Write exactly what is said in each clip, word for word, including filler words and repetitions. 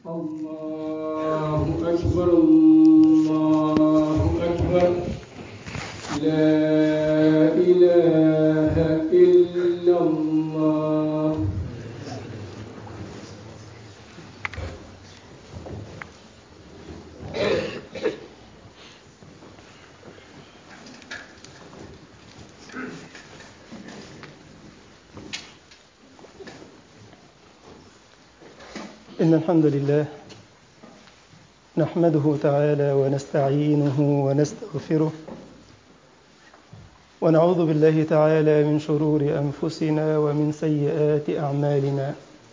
الله أكبر الله أكبر لا إله إلا الله. إن الحمد لله نحمده تعالى ونستعينه ونستغفره ونعوذ بالله تعالى من شرور أنفسنا ومن سيئات أعمالنا.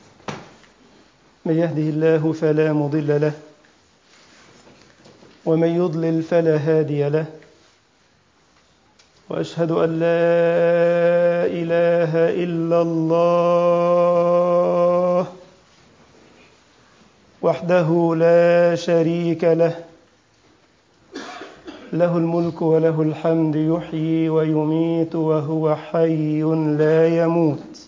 من يهده الله فلا مضل له ومن يضلل فلا هادي له، وأشهد أن لا إله إلا الله وحده لا شريك له، له الملك وله الحمد يحيي ويميت وهو حي لا يموت،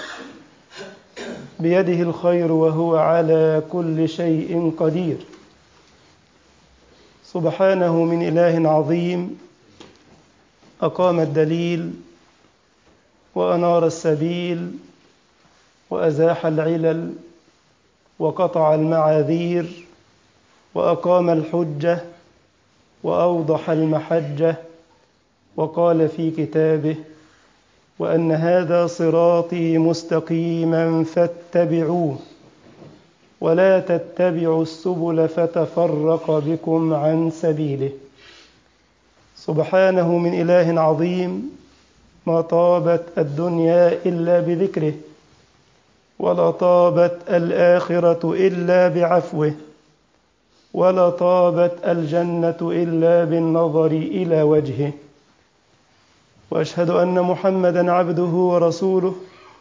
بيده الخير وهو على كل شيء قدير. سبحانه من إله عظيم أقام الدليل وأنار السبيل وأزاح العلل وقطع المعاذير وأقام الحجة وأوضح المحجة، وقال في كتابه: وأن هذا صراطي مستقيما فاتبعوه ولا تتبعوا السبل فتفرق بكم عن سبيله. سبحانه من إله عظيم ما طابت الدنيا إلا بذكره، ولا طابت الآخرة إلا بعفوه، ولا طابت الجنة إلا بالنظر إلى وجهه. وأشهد أن محمدًا عبده ورسوله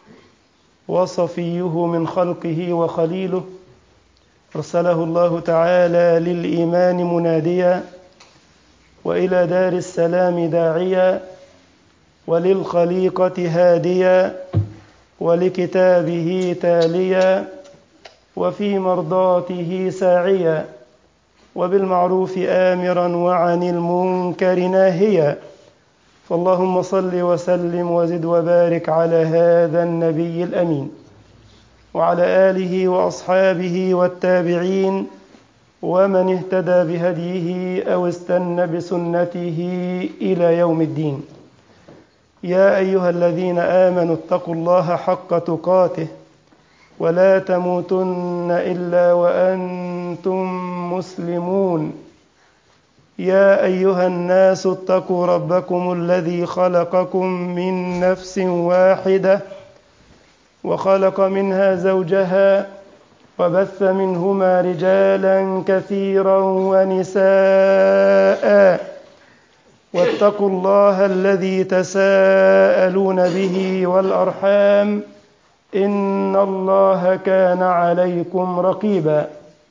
وصفيه من خلقه وخليله، أرسله الله تعالى للإيمان مناديا وإلى دار السلام داعيا وللخليقة هاديا ولكتابه تاليا وفي مرضاته ساعيا وبالمعروف آمرا وعن المنكر ناهيا. فاللهم صل وسلم وزد وبارك على هذا النبي الأمين وعلى آله وأصحابه والتابعين ومن اهتدى بهديه أو استنى بسنته إلى يوم الدين. يا أيها الذين آمنوا اتقوا الله حق تقاته ولا تموتن إلا وأنتم مسلمون. يا أيها الناس اتقوا ربكم الذي خلقكم من نفس واحدة وخلق منها زوجها وبث منهما رجالا كثيرا ونساء، واتقوا الله الذي تساءلون به والأرحام إن الله كان عليكم رقيبا.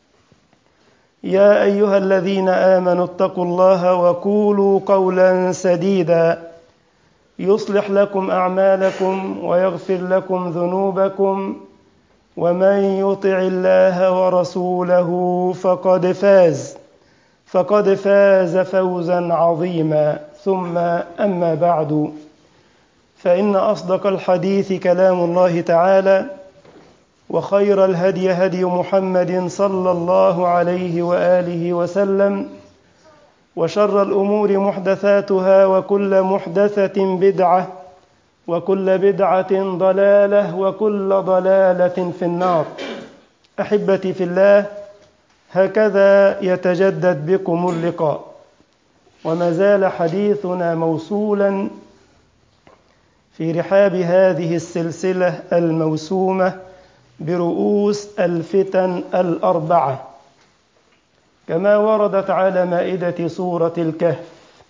يا أيها الذين آمنوا اتقوا الله وقولوا قولا سديدا يصلح لكم أعمالكم ويغفر لكم ذنوبكم، ومن يطع الله ورسوله فقد فاز فقد فاز فوزا عظيما. ثم أما بعد، فإن أصدق الحديث كلام الله تعالى، وخير الهدي هدي محمد صلى الله عليه وآله وسلم، وشر الأمور محدثاتها وكل محدثة بدعة وكل بدعة ضلالة وكل ضلالة في النار. أحبتي في الله، هكذا يتجدد بكم اللقاء، وما زال حديثنا موصولا في رحاب هذه السلسلة الموسومة برؤوس الفتن الأربعة كما وردت على مائدة سورة الكهف: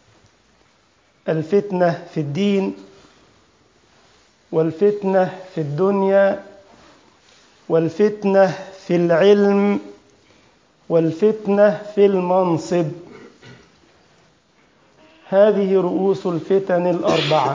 الفتنة في الدين، والفتنة في الدنيا، والفتنة في العلم، والفتنة في المنصب. هذه رؤوس الفتن الأربعة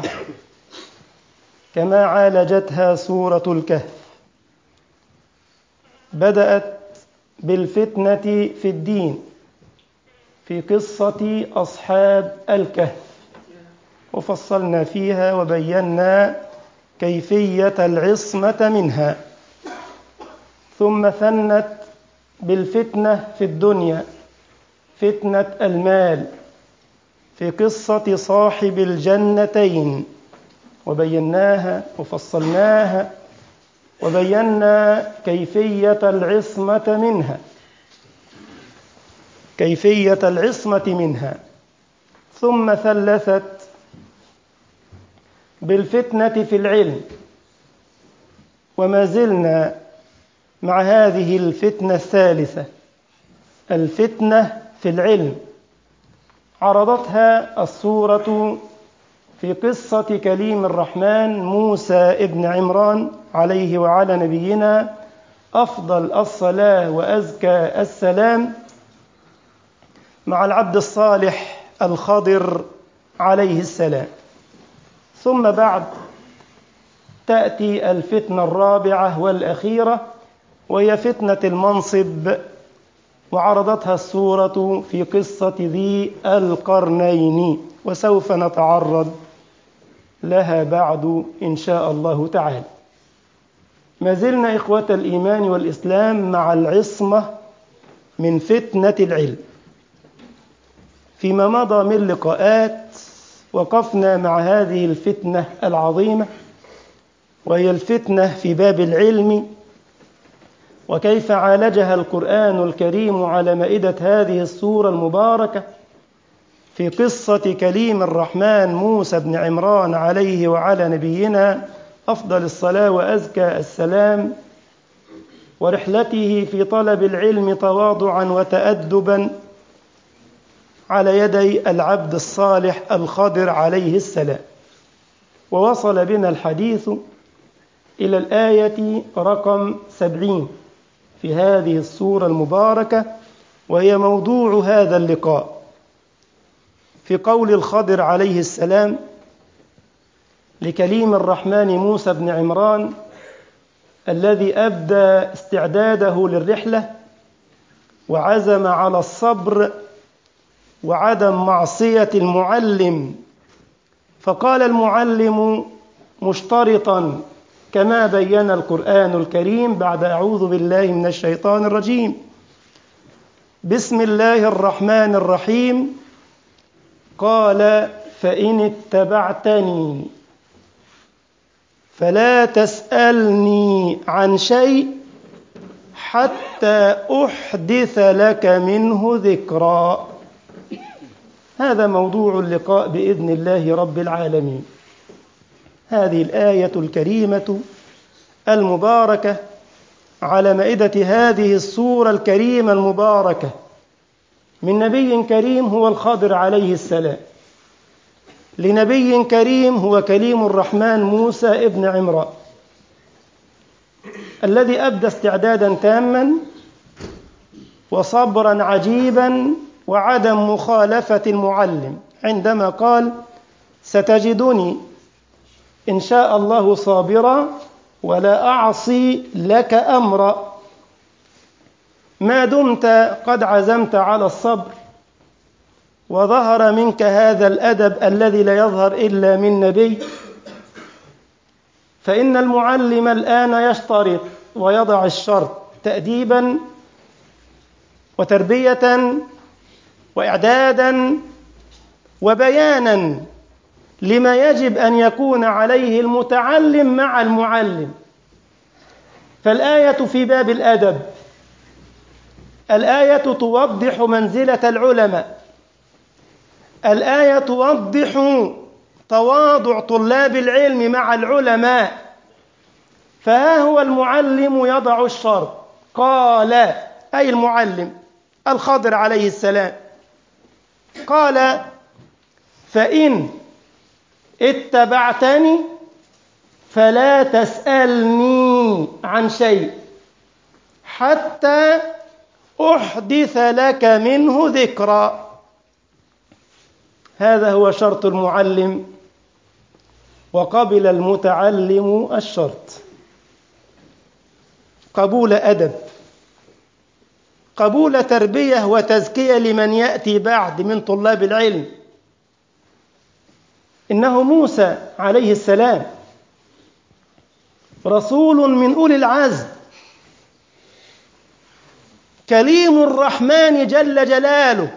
كما عالجتها سورة الكهف. بدأت بالفتنة في الدين في قصة أصحاب الكهف، وفصلنا فيها وبينا كيفية العصمة منها. ثم ثنت بالفتنة في الدنيا فتنة المال في قصة صاحب الجنتين، وبيناها وفصلناها وبينا كيفية العصمة منها كيفية العصمة منها. ثم ثلثت بالفتنة في العلم، وما زلنا مع هذه الفتنة الثالثة، الفتنة في العلم. عرضتها السورة في قصة كليم الرحمن موسى ابن عمران عليه وعلى نبينا أفضل الصلاة وأزكى السلام، مع العبد الصالح الخضر عليه السلام. ثم بعد تأتي الفتنة الرابعة والأخيرة، وهي فتنة المنصب، وعرضتها السورة في قصة ذي القرنين، وسوف نتعرض لها بعد إن شاء الله تعالى. ما زلنا إخوة الإيمان والإسلام مع العصمة من فتنة العلم. فيما مضى من لقاءات وقفنا مع هذه الفتنة العظيمة، وهي الفتنة في باب العلم، وكيف عالجها القرآن الكريم على مائدة هذه السورة المباركة في قصة كليم الرحمن موسى بن عمران عليه وعلى نبينا أفضل الصلاة وأزكى السلام، ورحلته في طلب العلم تواضعا وتأدبا على يدي العبد الصالح الخضر عليه السلام. ووصل بنا الحديث إلى الآية رقم سبعين في هذه السورة المباركة، وهي موضوع هذا اللقاء، في قول الخضر عليه السلام لكليم الرحمن موسى بن عمران الذي أبدى استعداده للرحلة وعزم على الصبر وعدم معصية المعلم. فقال المعلم مشترطا كما بين القرآن الكريم بعد أعوذ بالله من الشيطان الرجيم: بسم الله الرحمن الرحيم. قال: فإن اتبعتني فلا تسألني عن شيء حتى أحدث لك منه ذكرا. هذا موضوع اللقاء بإذن الله رب العالمين. هذه الآية الكريمة المباركة على مائدة هذه السورة الكريمة المباركة من نبي كريم هو الخضر عليه السلام، لنبي كريم هو كليم الرحمن موسى ابن عمران، الذي أبدى استعدادا تاما وصبرا عجيبا وعدم مخالفة المعلم عندما قال: ستجدني إن شاء الله صابرا ولا أعصي لك أمرا. ما دمت قد عزمت على الصبر وظهر منك هذا الأدب الذي لا يظهر إلا من نبي، فإن المعلم الآن يشترط ويضع الشرط تأديبا وتربية وإعدادا وبيانا لما يجب أن يكون عليه المتعلم مع المعلم. فالآية في باب الأدب، الآية توضح منزلة العلماء، الآية توضح تواضع طلاب العلم مع العلماء. فها هو المعلم يضع الشرط، قال أي المعلم الخضر عليه السلام، قال: فإن اتبعتني فلا تسألني عن شيء حتى أحدث لك منه ذكرا. هذا هو شرط المعلم، وقبل المتعلم الشرط قبول أدب قبول تربية وتزكية لمن يأتي بعد من طلاب العلم. إنه موسى عليه السلام رسول من أولي العزم، كليم الرحمن جل جلاله،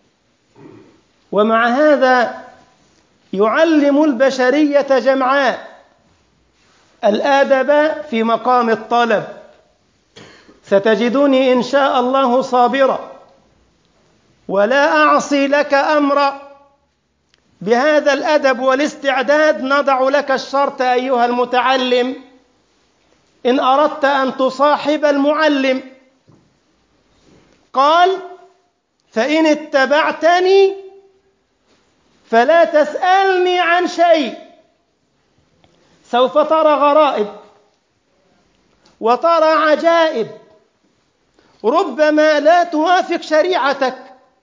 ومع هذا يعلم البشرية جمعاء الآدب في مقام الطلب. ستجدني إن شاء الله صابرا ولا أعصي لك أمرا. بهذا الأدب والاستعداد نضع لك الشرط أيها المتعلم إن أردت أن تصاحب المعلم. قال: فإن اتبعتني فلا تسألني عن شيء. سوف ترى غرائب وترى عجائب، ربما لا توافق شريعتك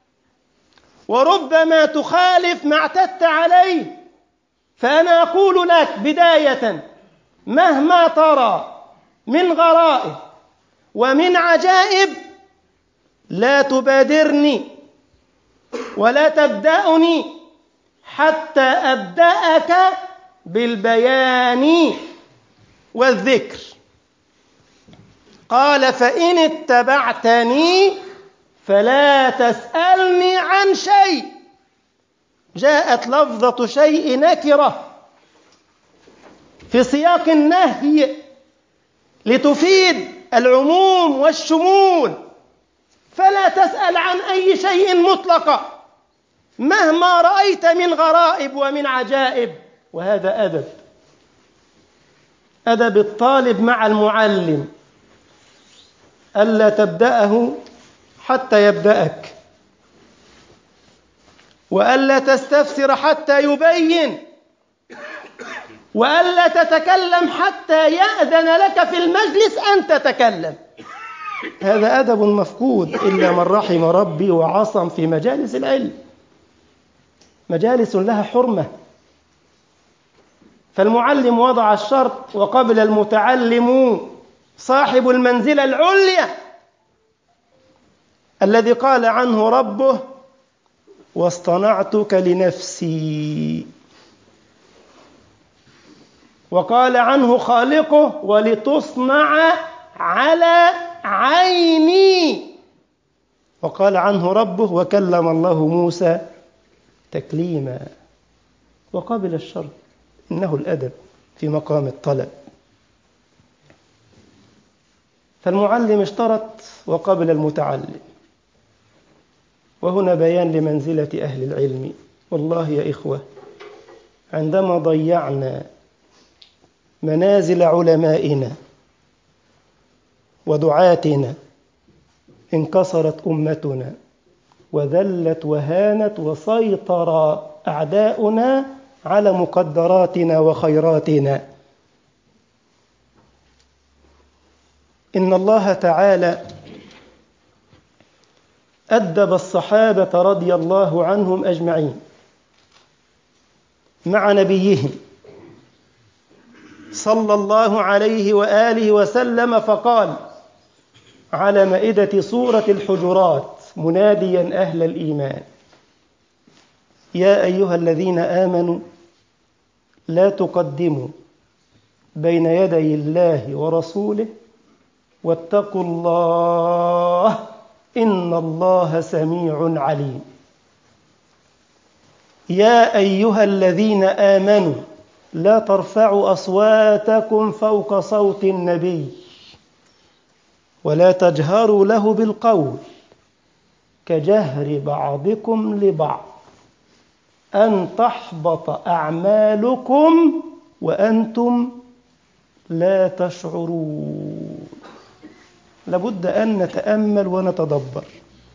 وربما تخالف ما اعتدت عليه. فأنا أقول لك بداية: مهما ترى من غرائب ومن عجائب لا تبادرني ولا تبدأني حتى أبدأك بالبيان والذكر. قال: فإن اتبعتني فلا تسألني عن شيء. جاءت لفظة شيء نكرة في سياق النهي لتفيد العموم والشمول. فلا تسأل عن أي شيء مطلقا مهما رأيت من غرائب ومن عجائب. وهذا أدب أدب الطالب مع المعلم، ألا تبدأه حتى يبدأك، وألا تستفسر حتى يبين، وألا تتكلم حتى يأذن لك في المجلس أن تتكلم. هذا أدب مفقود إلا من رحم ربي وعصم في مجالس العلم، مجالس لها حرمة. فالمعلم وضع الشرط وقبل المتعلم صاحب المنزلة العليا الذي قال عنه ربه: واصطنعتك لنفسي. وقال عنه خالقه: ولتصنع على عيني. وقال عنه ربه: وكلم الله موسى تكليما. وقبل الشرط، إنه الأدب في مقام الطلب. فالمعلم اشترط وقبل المتعلم. وهنا بيان لمنزلة أهل العلم. والله يا إخوة، عندما ضيعنا منازل علمائنا ودعاتنا انكسرت أمتنا وذلت وهانت وسيطر أعداؤنا على مقدراتنا وخيراتنا. إن الله تعالى أدب الصحابة رضي الله عنهم أجمعين مع نبيهم صلى الله عليه وآله وسلم، فقال على مائدة سورة الحجرات مناديا أهل الإيمان: يا أيها الذين آمنوا لا تقدموا بين يدي الله ورسوله واتقوا الله إن الله سميع عليم. يا أيها الذين آمنوا لا ترفعوا أصواتكم فوق صوت النبي ولا تجهروا له بالقول كجهر بعضكم لبعض أن تحبط أعمالكم وأنتم لا تشعرون. لابد أن نتأمل ونتدبر.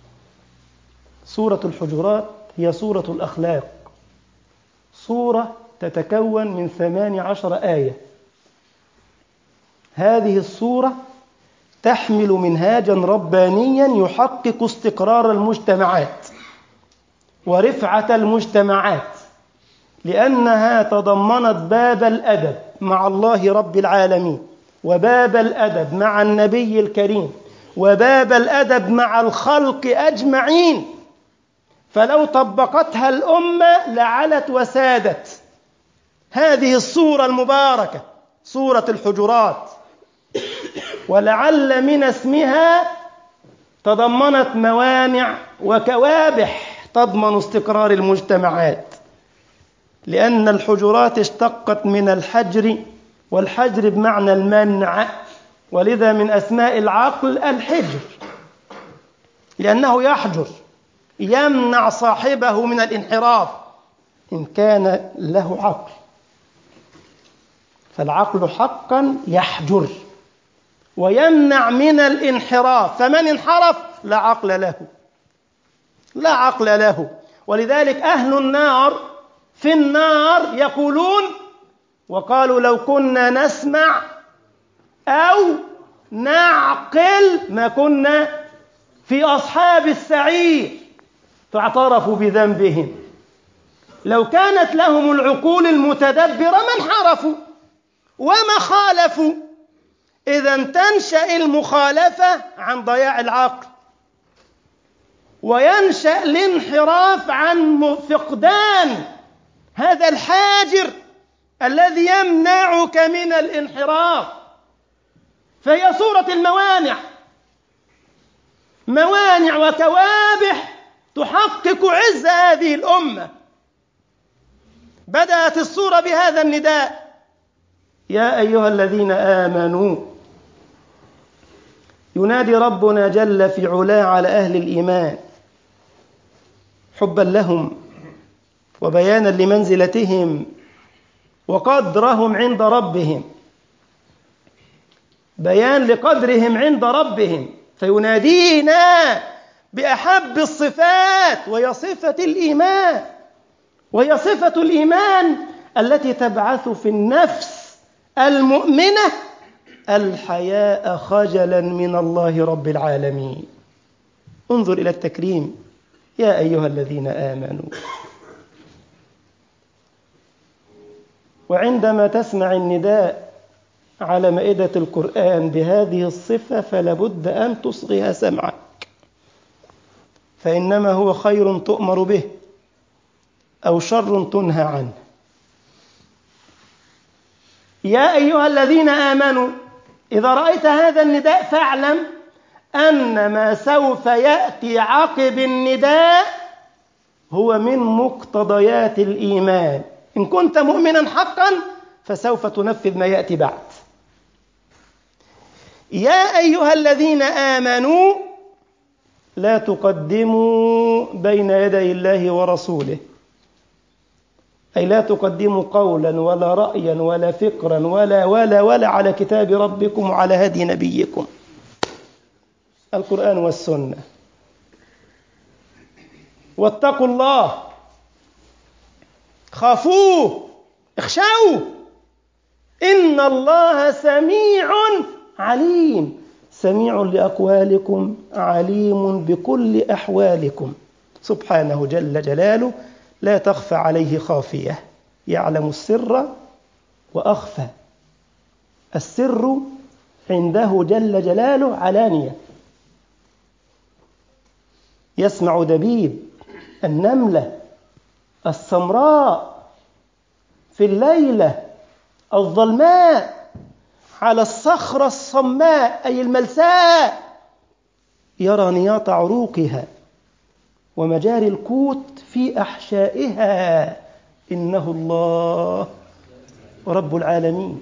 سورة الحجرات هي سورة الأخلاق، سورة تتكون من ثمان عشر آية. هذه السورة تحمل منهاجا ربانيا يحقق استقرار المجتمعات ورفعة المجتمعات، لأنها تضمنت باب الأدب مع الله رب العالمين، وباب الأدب مع النبي الكريم، وباب الأدب مع الخلق أجمعين، فلو طبقتها الأمة لعلت وسادت. هذه الصورة المباركة صورة الحجرات، ولعل من اسمها تضمنت موانع وكوابح تضمن استقرار المجتمعات، لأن الحجرات اشتقت من الحجر، والحجر بمعنى المنع، ولذا من أسماء العقل الحجر، لأنه يحجر يمنع صاحبه من الانحراف إن كان له عقل. فالعقل حقا يحجر ويمنع من الانحراف، فمن انحرف لا عقل له لا عقل له. ولذلك أهل النار في النار يقولون: وقالوا لو كنا نسمع أو نعقل ما كنا في أصحاب السعير، فاعترفوا بذنبهم. لو كانت لهم العقول المتدبرة ما انحرفوا وما خالفوا. إذن تنشأ المخالفة عن ضياع العقل، وينشأ الانحراف عن فقدان هذا الحاجر الذي يمنعك من الانحراف. فهي صورة الموانع، موانع وكوابح تحقق عز هذه الأمة. بدأت الصورة بهذا النداء: يا أيها الذين آمنوا. ينادي ربنا جل في علاه على أهل الإيمان حبا لهم وبيانا لمنزلتهم وقدرهم عند ربهم، بيان لقدرهم عند ربهم، فينادينا بأحب الصفات، وهي صفة الإيمان، وهي صفة الإيمان التي تبعث في النفس المؤمنة الحياء خجلا من الله رب العالمين. انظر إلى التكريم: يا أيها الذين آمنوا. وعندما تسمع النداء على مائدة القرآن بهذه الصفة فلابد أن تصغي سمعك، فإنما هو خير تؤمر به أو شر تنهى عنه. يا أيها الذين آمنوا، إذا رأيت هذا النداء فاعلم أن ما سوف يأتي عقب النداء هو من مقتضيات الإيمان. إن كنت مؤمنا حقا فسوف تنفذ ما يأتي بعد. يا أيها الذين آمنوا لا تقدموا بين يدي الله ورسوله، أي لا تقدموا قولا ولا رأيا ولا فكرا ولا ولا ولا على كتاب ربكم وعلى هدي نبيكم القرآن والسنة. واتقوا الله، خافوه، اخشوه، إن الله سميع عليم، سميع لأقوالكم عليم بكل أحوالكم، سبحانه جل جلاله لا تخفى عليه خافية، يعلم السر وأخفى. السر عنده جل جلاله علانية، يسمع دبيب النملة السمراء في الليلة الظلماء على الصخرة الصماء أي الملساء، يرى نياط عروقها ومجاري القوت في أحشائها، إنه الله رب العالمين.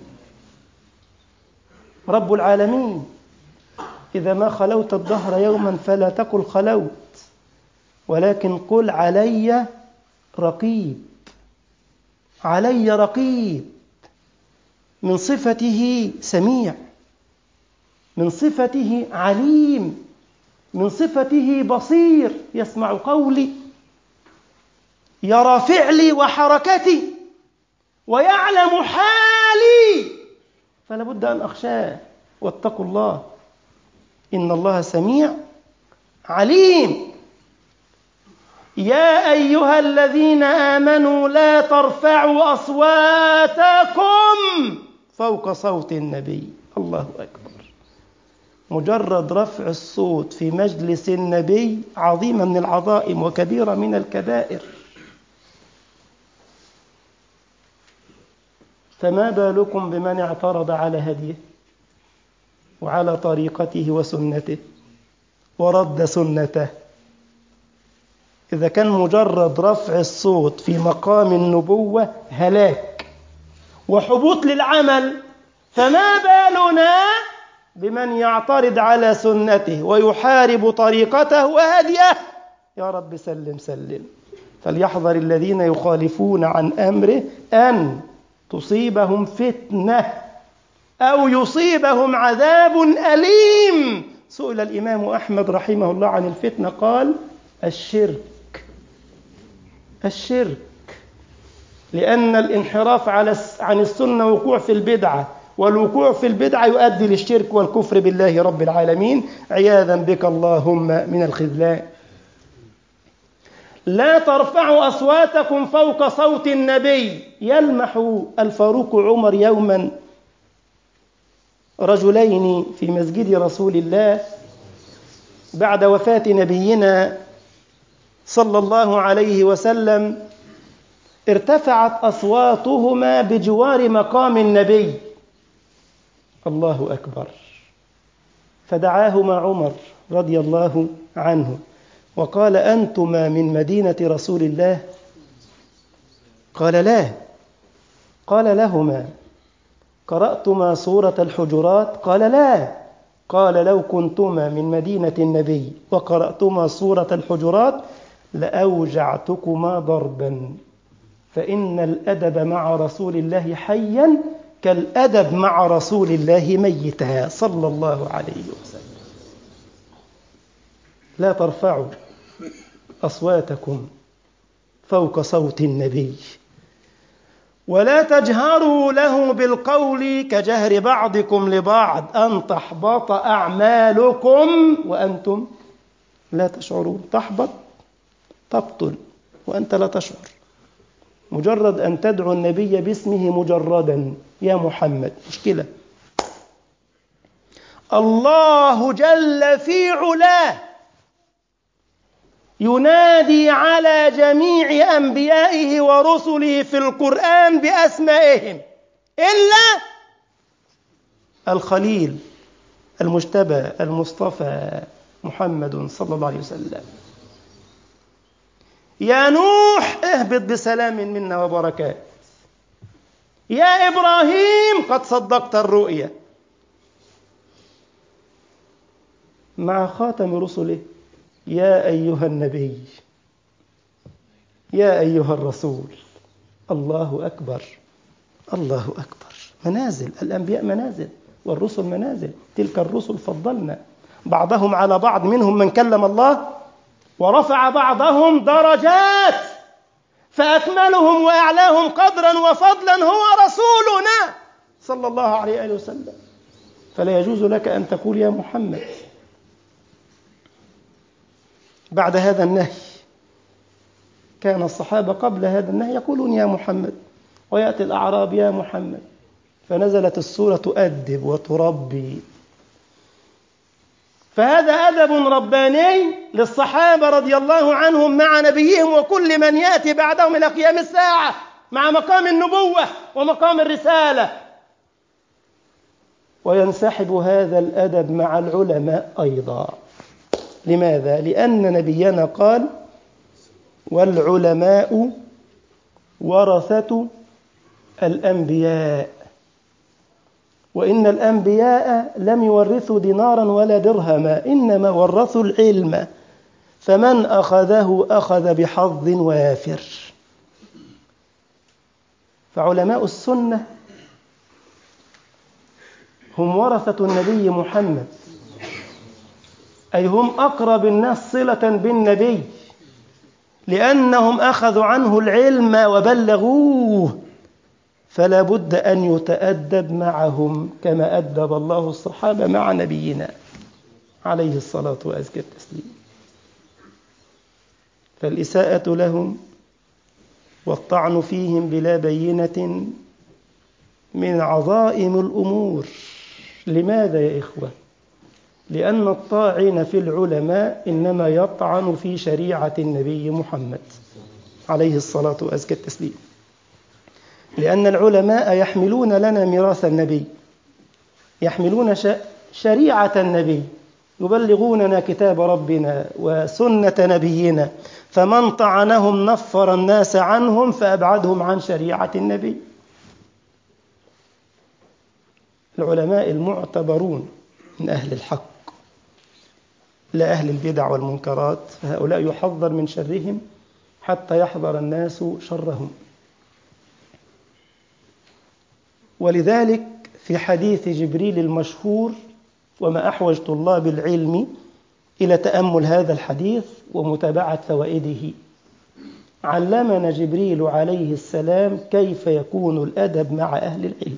رب العالمين. إذا ما خلوت الدهر يوما فلا تقل خلوت، ولكن قل علي رقيب، علي رقيب. من صفته سميع، من صفته عليم، من صفته بصير، يسمع قولي، يرى فعلي وحركتي، ويعلم حالي، فلا بد أن أخشاه. واتقوا الله إن الله سميع عليم. يا أيها الذين آمنوا لا ترفعوا أصواتكم فوق صوت النبي. الله أكبر. مجرد رفع الصوت في مجلس النبي عظيمة من العظائم وكبيرة من الكبائر، فما بالكم بمن اعترض على هديه وعلى طريقته وسنته ورد سنته؟ إذا كان مجرد رفع الصوت في مقام النبوة هلاك وحبوط للعمل، فما بالنا بمن يعترض على سنته ويحارب طريقته وهديه؟ يا رب سلم سلم. فليحذر الذين يخالفون عن أمره أن تصيبهم فتنة أو يصيبهم عذاب أليم. سئل الإمام أحمد رحمه الله عن الفتنة قال: الشرك. الشرك، لأن الانحراف عن السنة وقوع في البدعة، والوقوع في البدعة يؤدي للشرك والكفر بالله رب العالمين، عياذا بك اللهم من الخذلان. لا ترفعوا أصواتكم فوق صوت النبي. يلمح الفاروق عمر يوما رجلين في مسجد رسول الله بعد وفاة نبينا صلى الله عليه وسلم، ارتفعت أصواتهما بجوار مقام النبي. الله أكبر. فدعاهما عمر رضي الله عنه وقال: أنتما من مدينة رسول الله؟ قال: لا. قال لهما: قرأتما سورة الحجرات؟ قال: لا. قال: لو كنتما من مدينة النبي وقرأتما سورة الحجرات لأوجعتكما ضربا، فإن الأدب مع رسول الله حيا كالأدب مع رسول الله ميتا صلى الله عليه وسلم. لا ترفعوا أصواتكم فوق صوت النبي، ولا تجهروا له بالقول كجهر بعضكم لبعض أن تحبط أعمالكم وأنتم لا تشعرون. تحبط، تبطل وأنت لا تشعر. مجرد أن تدعو النبي باسمه مجردا يا محمد مشكلة. الله جل في علاه ينادي على جميع أنبيائه ورسله في القرآن بأسمائهم إلا الخليل المجتبى المصطفى محمد صلى الله عليه وسلم. يا نوح اهبط بسلام منا وبركات. يا إبراهيم قد صدقت الرؤيا. مع خاتم رسله: يا أيها النبي، يا أيها الرسول. الله أكبر، الله أكبر. منازل الأنبياء منازل والرسل منازل. تلك الرسل فضلنا بعضهم على بعض، منهم من كلم الله ورفع بعضهم درجات، فأكملهم وأعلاهم قدرا وفضلا هو رسولنا صلى الله عليه وسلم. فلا يجوز لك أن تقول يا محمد بعد هذا النهي. كان الصحابة قبل هذا النهي يقولون يا محمد، ويأتي الأعراب يا محمد، فنزلت السورة تؤدب وتربي. فهذا أدب رباني للصحابة رضي الله عنهم مع نبيهم وكل من يأتي بعدهم إلى قيام الساعة مع مقام النبوة ومقام الرسالة. وينسحب هذا الأدب مع العلماء أيضا. لماذا؟ لأن نبينا قال: والعلماء ورثة الأنبياء، وإن الأنبياء لم يورثوا دينارا ولا درهما، إنما ورثوا العلم، فمن أخذه أخذ بحظ وافر. فعلماء السنة هم ورثة النبي محمد، أي هم أقرب الناس صلة بالنبي، لأنهم أخذوا عنه العلم وبلغوه، فلا بد أن يتأدب معهم كما أدب الله الصحابة مع نبينا عليه الصلاة وأزكى التسليم. فالإساءة لهم والطعن فيهم بلا بينة من عظائم الأمور. لماذا يا إخوة؟ لأن الطاعن في العلماء إنما يطعن في شريعة النبي محمد عليه الصلاة وأزكى التسليم، لأن العلماء يحملون لنا ميراث النبي، يحملون شريعة النبي، يبلغوننا كتاب ربنا وسنة نبينا، فمن طعنهم نفر الناس عنهم فأبعدهم عن شريعة النبي. العلماء المعتبرون من أهل الحق لا أهل البدع والمنكرات، فهؤلاء يحذر من شرهم حتى يحذر الناس شرهم. ولذلك في حديث جبريل المشهور، وما أحوج طلاب العلم إلى تأمل هذا الحديث ومتابعة فوائده، علمنا جبريل عليه السلام كيف يكون الأدب مع أهل العلم.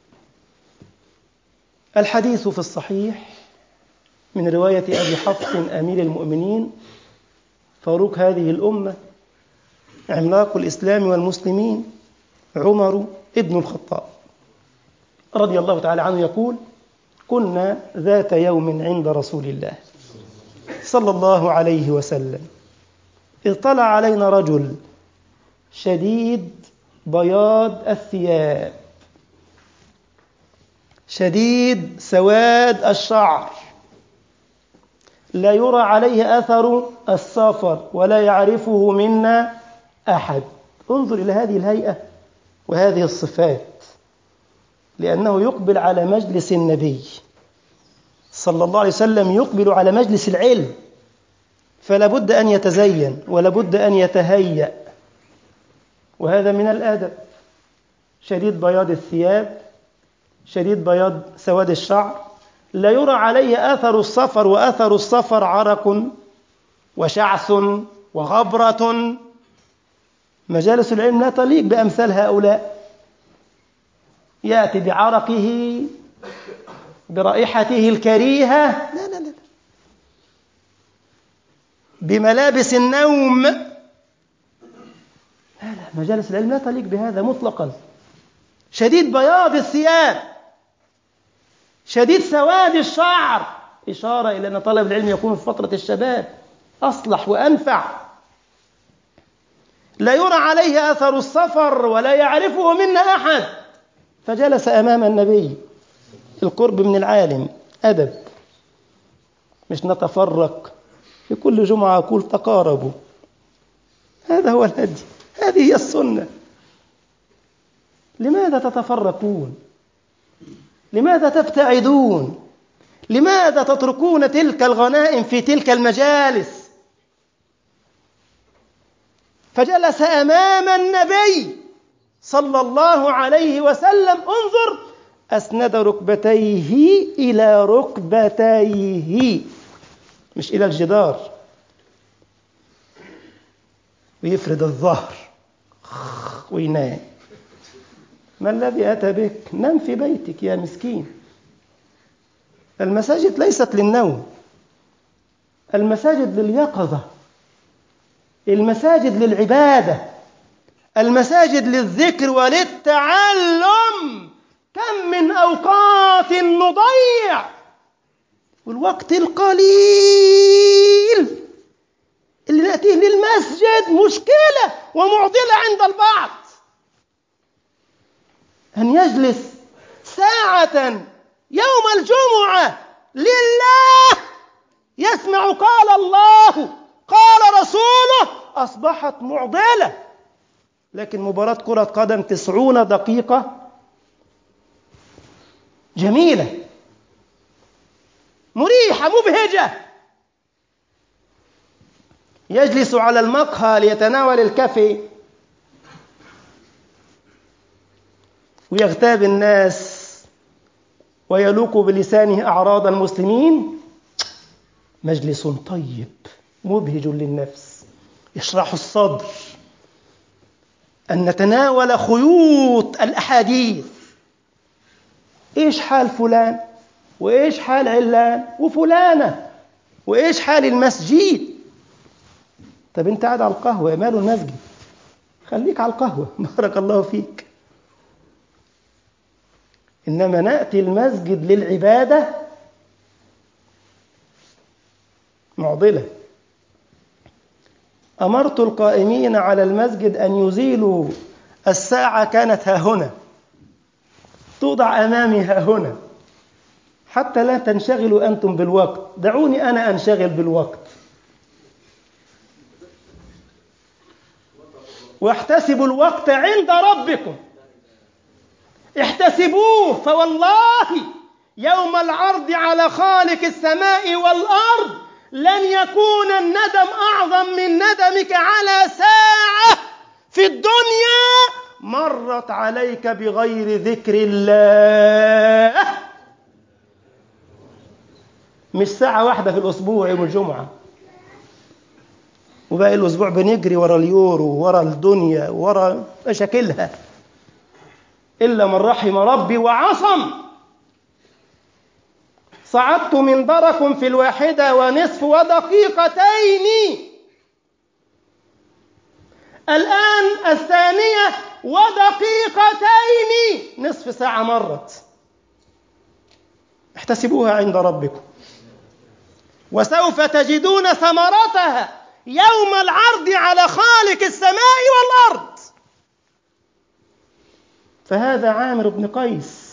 الحديث في الصحيح من رواية أبي حفص أمير المؤمنين فاروق هذه الأمة عملاق الإسلام والمسلمين عمر ابن الخطاب رضي الله تعالى عنه يقول: كنا ذات يوم عند رسول الله صلى الله عليه وسلم، إذ طلع علينا رجل شديد بياض الثياب شديد سواد الشعر، لا يرى عليه أثر السفر ولا يعرفه منا أحد. انظر إلى هذه الهيئة وهذه الصفات، لأنه يقبل على مجلس النبي صلى الله عليه وسلم، يقبل على مجلس العلم، فلا بد أن يتزين ولا بد أن يتهيأ، وهذا من الآدب. شديد بياض الثياب، شديد بياض سواد الشعر، لا يرى عليه أثر السفر، وأثر السفر عرق وشعث وغبرة. مجالس العلم لا تليق بأمثال هؤلاء، يأتي بعرقه برائحته الكريهة، لا لا لا، بملابس النوم، لا لا، مجالس العلم لا تليق بهذا مطلقا. شديد بياض الثياب، شديد سواد الشعر، إشارة إلى أن طلب العلم يكون في فترة الشباب أصلح وأنفع. لا يرى عليه أثر السفر ولا يعرفه منا أحد، فجلس أمام النبي. القرب من العالم أدب، مش نتفرق في كل جمعة أقول تقاربوا، هذا هو الهدي، هذه هي السنة. لماذا تتفرقون؟ لماذا تبتعدون؟ لماذا تتركون تلك الغنائم في تلك المجالس؟ فجلس أمام النبي صلى الله عليه وسلم، انظر، أسند ركبتيه إلى ركبتيه مش إلى الجدار، ويفرد الظهر وينام. ما الذي أتى بك؟ نم في بيتك يا مسكين. المساجد ليست للنوم، المساجد لليقظة، المساجد للعبادة، المساجد للذكر وللتعلم. كم من أوقات نضيع والوقت القليل اللي نأتيه للمسجد مشكلة ومعضلة عند البعض. أن يجلس ساعة يوم الجمعة لله يسمع قال الله قال رسوله، أصبحت معضلة. لكن مباراة كرة قدم تسعون دقيقة جميلة مريحة مبهجة، يجلس على المقهى ليتناول الكافي ويغتاب الناس ويلوك بلسانه أعراض المسلمين. مجلس طيب مبهج للنفس، يشرح الصدر، أن نتناول خيوط الأحاديث. إيش حال فلان وإيش حال علان وفلانة وإيش حال المسجد. طب أنت قاعد على القهوة، ماله المسجد؟ خليك على القهوة بارك الله فيك. إنما نأتي المسجد للعبادة معضلة. أمرت القائمين على المسجد أن يزيلوا الساعة، كانت ها هنا، توضع أمامي ها هنا، حتى لا تنشغلوا أنتم بالوقت، دعوني أنا أنشغل بالوقت. واحتسبوا الوقت عند ربكم، احتسبوه، فوالله يوم العرض على خالق السماء والأرض لن يكون الندم أعظم من ندمك على ساعة في الدنيا مرت عليك بغير ذكر الله. مش ساعة واحدة في الأسبوع يوم الجمعة، وباقي الأسبوع بنجري ورا اليورو ورا الدنيا ورا مشاكلها، إلا من رحم ربي وعصم. صعدت منبركم في الواحدة ونصف ودقيقتين، الآن الثانية ودقيقتين، نصف ساعة مرت. احتسبوها عند ربكم وسوف تجدون ثمرتها يوم العرض على خالق السماء والأرض. فهذا عامر بن قيس،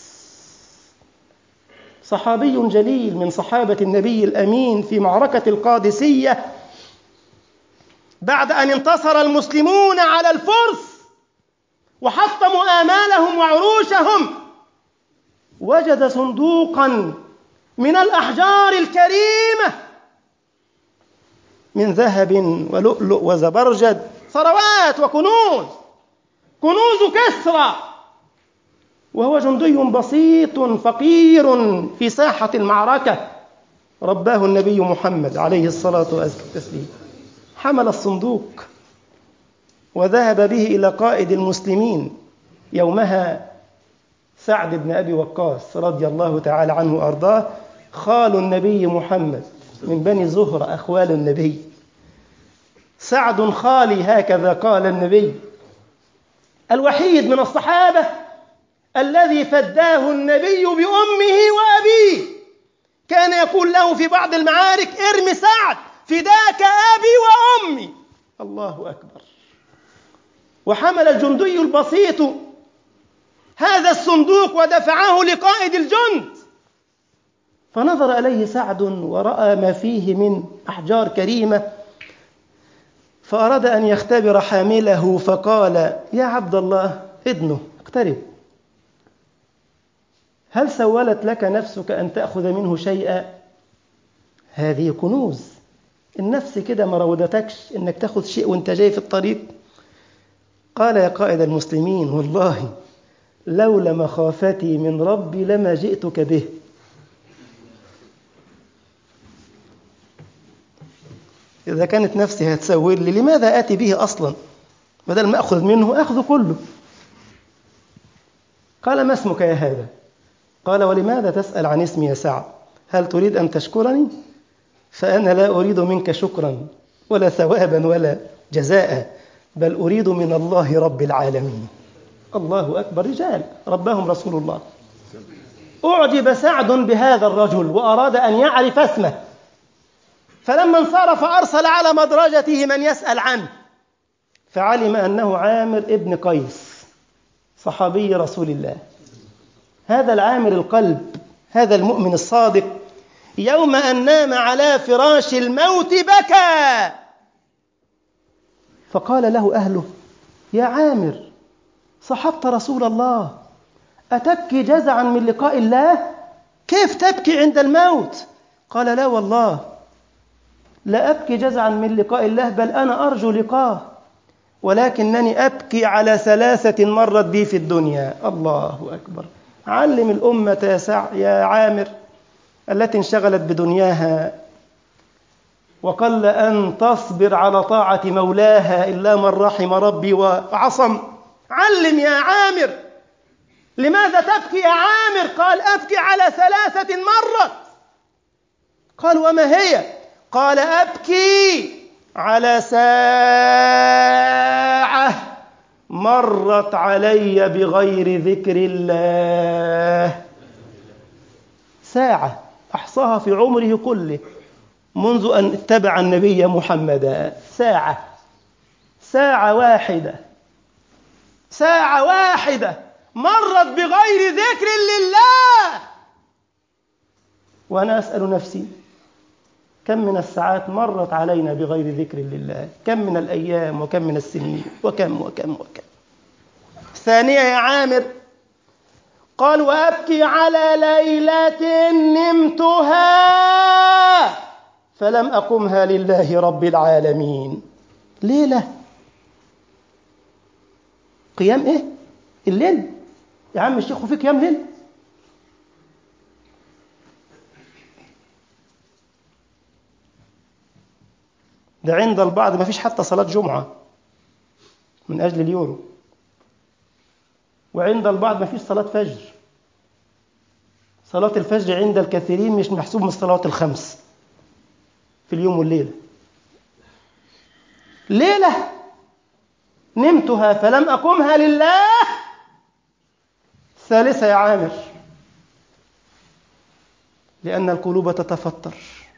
صحابي جليل من صحابة النبي الأمين في معركة القادسية، بعد أن انتصر المسلمون على الفرس وحطموا آمالهم وعروشهم، وجد صندوقا من الأحجار الكريمة من ذهب ولؤلؤ وزبرجد، ثروات وكنوز، كنوز كسرى، وهو جندي بسيط فقير في ساحة المعركة. رباه النبي محمد عليه الصلاة والسلام. حمل الصندوق وذهب به إلى قائد المسلمين يومها سعد بن أبي وقاص رضي الله تعالى عنه وأرضاه، خال النبي محمد من بني زهرة، أخوال النبي. سعد خالي، هكذا قال النبي، الوحيد من الصحابة الذي فداه النبي بأمه وأبيه. كان يقول له في بعض المعارك: ارمي سعد فداك أبي وأمي. الله أكبر. وحمل الجندي البسيط هذا الصندوق ودفعه لقائد الجند، فنظر إليه سعد ورأى ما فيه من أحجار كريمة، فأراد أن يختبر حامله، فقال: يا عبد الله، ادنه، اقترب، هل سولت لك نفسك أن تأخذ منه شيئا؟ هذه كنوز، النفس كده ما راودتكش إنك تأخذ شيء وانت جاي في الطريق؟ قال: يا قائد المسلمين، والله لولا مخافتي من ربي لما جئتك به. إذا كانت نفسي هتسول لي، لماذا آتي به أصلا؟ بدل ما أخذ منه أخذ كله. قال: ما اسمك يا هذا؟ قال: ولماذا تسأل عن اسمي يا سعد؟ هل تريد أن تشكرني؟ فأنا لا أريد منك شكرا ولا ثوابا ولا جزاء، بل أريد من الله رب العالمين. الله أكبر. رجال ربهم رسول الله. أعجب سعد بهذا الرجل وأراد أن يعرف اسمه، فلما انصرف أرسل على مدرجته من يسأل عنه، فعلم أنه عامر ابن قيس صحابي رسول الله. هذا العامر القلب، هذا المؤمن الصادق، يوم أن نام على فراش الموت بكى، فقال له أهله: يا عامر، صحبت رسول الله، أتبكي جزعا من لقاء الله؟ كيف تبكي عند الموت؟ قال: لا والله، لا أبكي جزعا من لقاء الله، بل أنا أرجو لقاه، ولكنني أبكي على ثلاثة مرت بي في الدنيا. الله أكبر. علم الأمة يا, سع... يا عامر التي انشغلت بدنياها وقل أن تصبر على طاعة مولاها إلا من رحم ربي وعصم. علم يا عامر، لماذا تبكي يا عامر؟ قال: أبكي على ثلاثة مرت. قال: وما هي؟ قال: أبكي على ساعة مرت علي بغير ذكر الله. ساعة أحصاها في عمره كله، منذ أن اتبع النبي محمدا. ساعة ساعة واحدة ساعة واحدة مرت بغير ذكر لله. وأنا أسأل نفسي كم من الساعات مرت علينا بغير ذكر لله؟ كم من الأيام وكم من السنين وكم وكم وكم. ثانية يا عامر، قال وأبكي على ليلة نمتها فلم أقمها لله رب العالمين. ليلة قيام إيه؟ الليل يا عم الشيخ، وفي قيام ليل؟ ده عند البعض ما فيش حتى صلاة جمعة من أجل اليورو، وعند البعض ما فيش صلاة فجر. صلاة الفجر عند الكثيرين مش محسوب من الصلوات الخمس في اليوم والليلة. ليلة نمتها فلم أقمها لله. ثالثة يا عامر، لأن القلوب تتفطر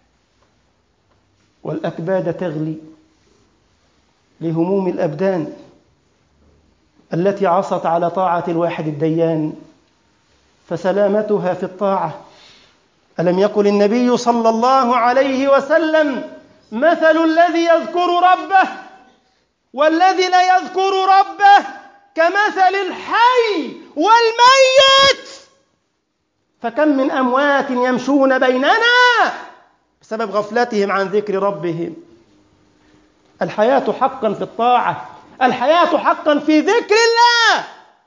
والأكباد تغلي لهموم الأبدان التي عصت على طاعة الواحد الديان، فسلامتها في الطاعة. ألم يقل النبي صلى الله عليه وسلم مثل الذي يذكر ربه والذي لا يذكر ربه كمثل الحي والميت، فكم من أموات يمشون بيننا بسبب غفلتهم عن ذكر ربهم. الحياة حقا في الطاعة، الحياة حقا في ذكر الله.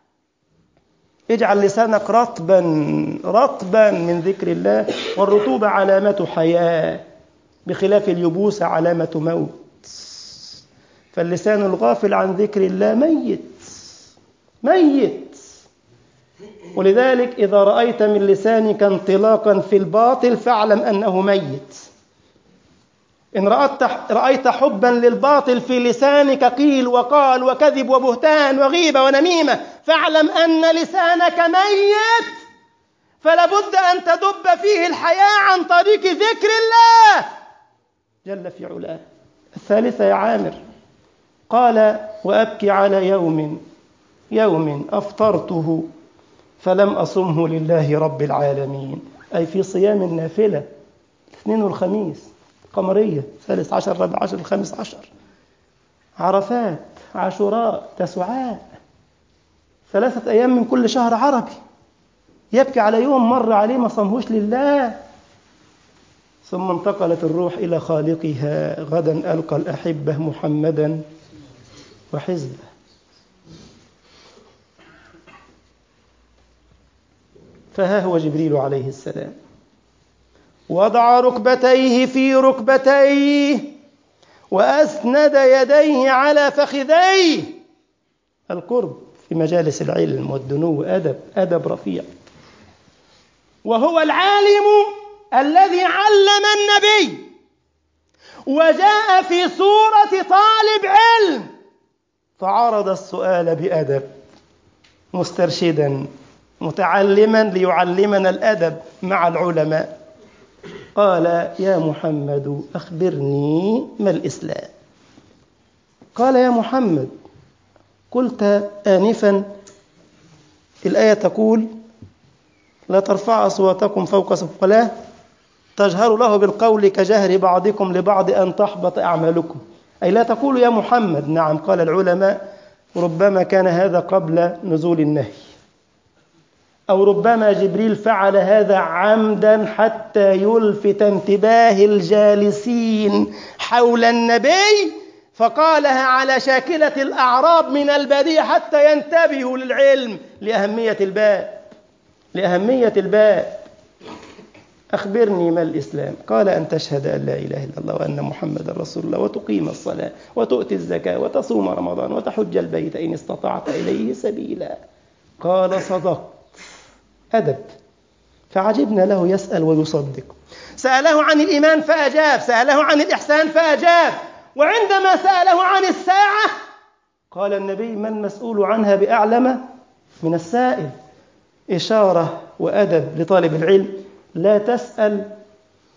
اجعل لسانك رطبا رطبا من ذكر الله، والرطوبة علامة حياة بخلاف اليبوس علامة موت. فاللسان الغافل عن ذكر الله ميت ميت. ولذلك إذا رأيت من لسانك انطلاقا في الباطل فاعلم أنه ميت. إن رأيت حبا للباطل في لسانك قيل وقال وكذب وبهتان وغيبة ونميمة فاعلم أن لسانك ميت، فلابد أن تدب فيه الحياة عن طريق ذكر الله جل في علاه. الثالثة يا عامر، قال وأبكي على يوم يوم أفطرته فلم أصمه لله رب العالمين، أي في صيام النافلة الاثنين والخميس قمرية، ثالث عشر رابع عشر الخامس عشر، عرفات عاشوراء تسعاء، ثلاثة أيام من كل شهر عربي. يبكي على يوم مر عليه ما صمهوش لله. ثم انتقلت الروح إلى خالقها. غدا ألقى الأحبة محمدا وحزبه. فها هو جبريل عليه السلام وضع ركبتيه في ركبتيه وأسند يديه على فخذيه. القرب في مجالس العلم والدنو أدب أدب رفيع. وهو العالم الذي علم النبي وجاء في صورة طالب علم فعرض السؤال بأدب مسترشدا متعلما ليعلمنا الأدب مع العلماء. قال يا محمد أخبرني ما الإسلام. قال يا محمد قلت آنفا الآية تقول لا ترفعوا أصواتكم فوق صوت ولا تجهروا له بالقول كجهر بعضكم لبعض أن تحبط أعمالكم، أي لا تقول يا محمد. نعم، قال العلماء ربما كان هذا قبل نزول النهي، أو ربما جبريل فعل هذا عمدا حتى يلفت انتباه الجالسين حول النبي، فقالها على شاكلة الأعراب من البادية حتى ينتبهوا للعلم لأهمية الباب لأهمية الباب. أخبرني ما الإسلام. قال أن تشهد أن لا إله إلا الله وأن محمد رسول الله وتقيم الصلاة وتؤتي الزكاة وتصوم رمضان وتحج البيت إن استطعت إليه سبيلا. قال صدقت. أدب. فعجبنا له يسأل ويصدق. سأله عن الإيمان فأجاب، سأله عن الإحسان فأجاب، وعندما سأله عن الساعة قال النبي ما المسؤول عنها بأعلم من السائل. إشارة وأدب لطالب العلم. لا تسأل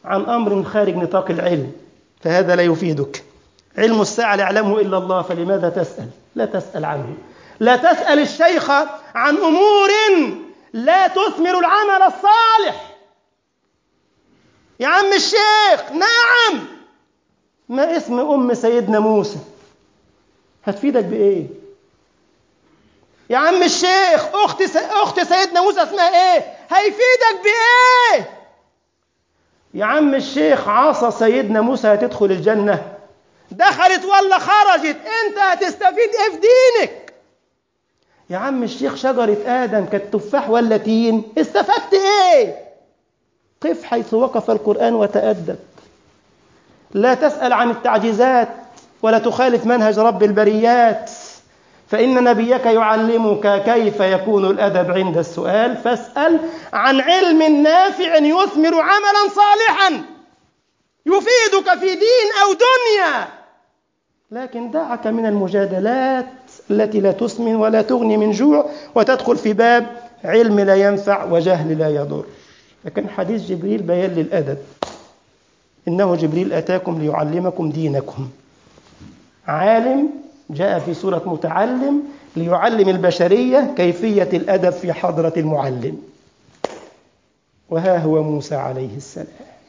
عن أمر خارج نطاق العلم فهذا لا يفيدك. علم الساعة لا يعلمه إلا الله، فلماذا تسأل؟ لا تسأل عنه. لا تسأل الشيخ عن أمور لا تثمر العمل الصالح. يا عم الشيخ، نعم، ما اسم أم سيدنا موسى؟ هتفيدك بإيه؟ يا عم الشيخ، أخت س... أخت سيدنا موسى اسمها إيه؟ هيفيدك بإيه؟ يا عم الشيخ، عصا سيدنا موسى هتدخل الجنة؟ دخلت ولا خرجت؟ أنت هتستفيد إيه في دينك؟ يا عم الشيخ، شجرة آدم كانت تفاح ولا تين؟ استفدت إيه؟ قف حيث وقف القرآن وتأدب. لا تسأل عن التعجيزات ولا تخالف منهج رب البريات، فإن نبيك يعلمك كيف يكون الأدب عند السؤال. فاسأل عن علم نافع يثمر عملا صالحا يفيدك في دين أو دنيا، لكن دعك من المجادلات التي لا تسمن ولا تغني من جوع وتدخل في باب علم لا ينفع وجهل لا يضر. لكن حديث جبريل بيان للأدب، إنه جبريل أتاكم ليعلمكم دينكم. عالم جاء في سورة متعلم ليعلم البشرية كيفية الأدب في حضرة المعلم. وها هو موسى عليه السلام.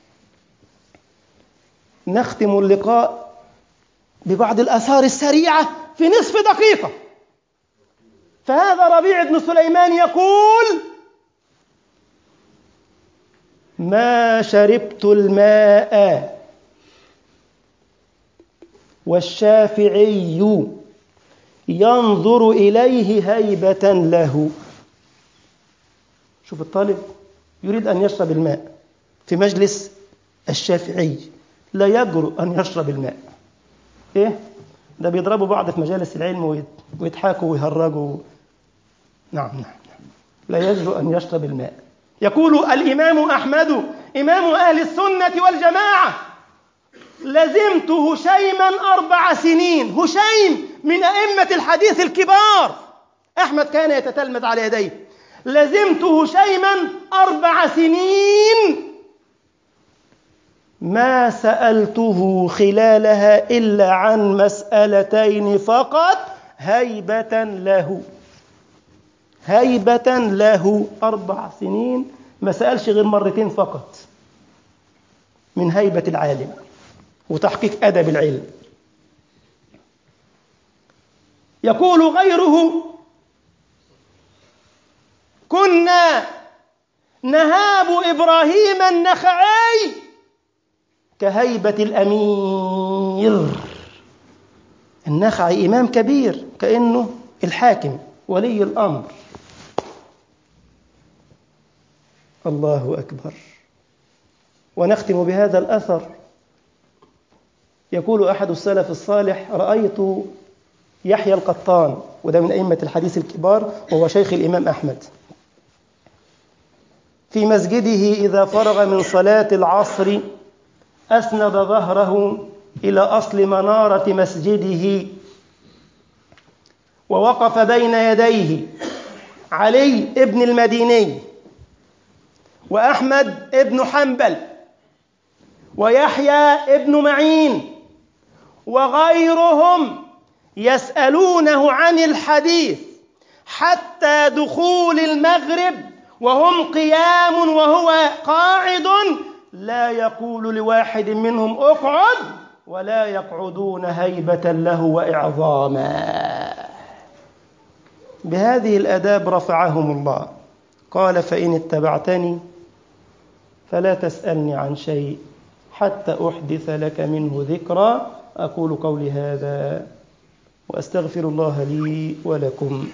نختم اللقاء ببعض الآثار السريعة في نصف دقيقة. فهذا ربيع بن سليمان يقول: ما شربت الماء والشافعي ينظر إليه هيبة له. شوف الطالب يريد أن يشرب الماء في مجلس الشافعي، لا يجرؤ أن يشرب الماء. إيه؟ ده بيضربوا بعض في مجالس العلم ويضحكوا ويهرجوا. نعم نعم لا يجرؤ أن يشرب الماء. يقول الإمام أحمد إمام أهل السنة والجماعة: لزمت هشيما أربع سنين. هشيم من أئمة الحديث الكبار، أحمد كان يتتلمذ على يديه. لزمت هشيما أربع سنين ما سألته خلالها إلا عن مسألتين فقط هيبة له. هيبة له. أربع سنين ما سألش غير مرتين فقط، من هيبة العالم وتحقيق أدب العلم. يقول غيره: كنا نهاب إبراهيم النخعي كهيبة الأمير. النخعي إمام كبير، كأنه الحاكم ولي الأمر. الله أكبر. ونختم بهذا الأثر. يقول أحد السلف الصالح: رأيت يحيى القطان، وده من أئمة الحديث الكبار وهو شيخ الإمام أحمد، في مسجده إذا فرغ من صلاة العصر أسند ظهره إلى أصل منارة مسجده، ووقف بين يديه علي ابن المديني وأحمد ابن حنبل ويحيى ابن معين وغيرهم يسألونه عن الحديث حتى دخول المغرب وهم قيام وهو قاعد، لا يقول لواحد منهم اقعد ولا يقعدون هيبة له وإعظاما. بهذه الآداب رفعهم الله. قال: فإن اتبعتني فلا تسألني عن شيء حتى أحدث لك منه ذكرى. أقول قولي هذا وأستغفر الله لي ولكم.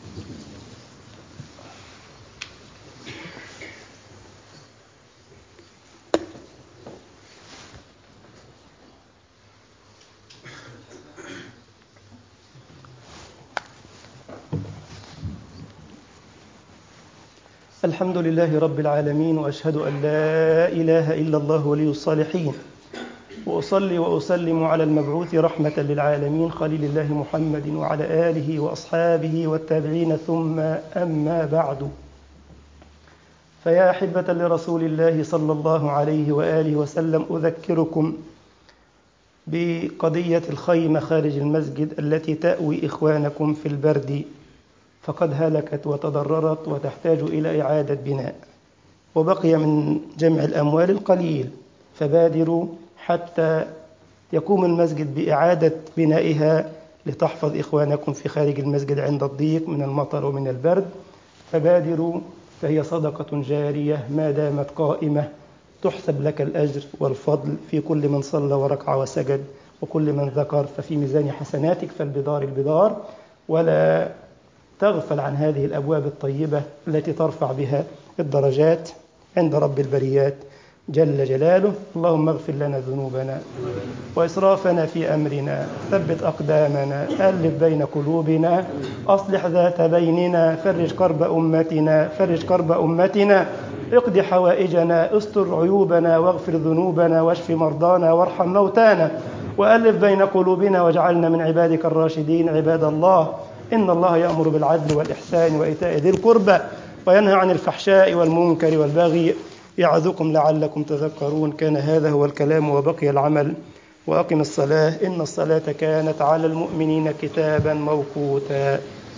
الحمد لله رب العالمين، وأشهد أن لا إله إلا الله ولي الصالحين، وأصلي وأسلم على المبعوث رحمة للعالمين خليل الله محمد وعلى آله وأصحابه والتابعين، ثم أما بعد. فيا أحبة لرسول الله صلى الله عليه وآله وسلم، أذكركم بقضية الخيمة خارج المسجد التي تأوي إخوانكم في البرد، فقد هلكت وتضررت وتحتاج إلى إعادة بناء، وبقي من جمع الأموال القليل، فبادروا حتى يقوم المسجد بإعادة بنائها لتحفظ إخوانكم في خارج المسجد عند الضيق من المطر ومن البرد. فبادروا، فهي صدقة جارية ما دامت قائمة، تحسب لك الأجر والفضل في كل من صلى وركع وسجد، وكل من ذكر ففي ميزان حسناتك، فالبدار البدار. ولا تغفل عن هذه الأبواب الطيبة التي ترفع بها الدرجات عند رب البريات جل جلاله. اللهم اغفر لنا ذنوبنا وإسرافنا في أمرنا، ثبت أقدامنا، ألف بين قلوبنا، أصلح ذات بيننا، فرج كرب أمتنا فرج كرب أمتنا اقض حوائجنا، استر عيوبنا، واغفر ذنوبنا، واشف مرضانا، وارحم موتانا، وألف بين قلوبنا، واجعلنا من عبادك الراشدين. عباد الله، إن الله يأمر بالعدل والإحسان وإيتاء ذي القربى، وينهى عن الفحشاء والمنكر والبغي، يعظكم لعلكم تذكرون. كان هذا هو الكلام وبقي العمل. وأقم الصلاة، إن الصلاة كانت على المؤمنين كتابا موقوتا.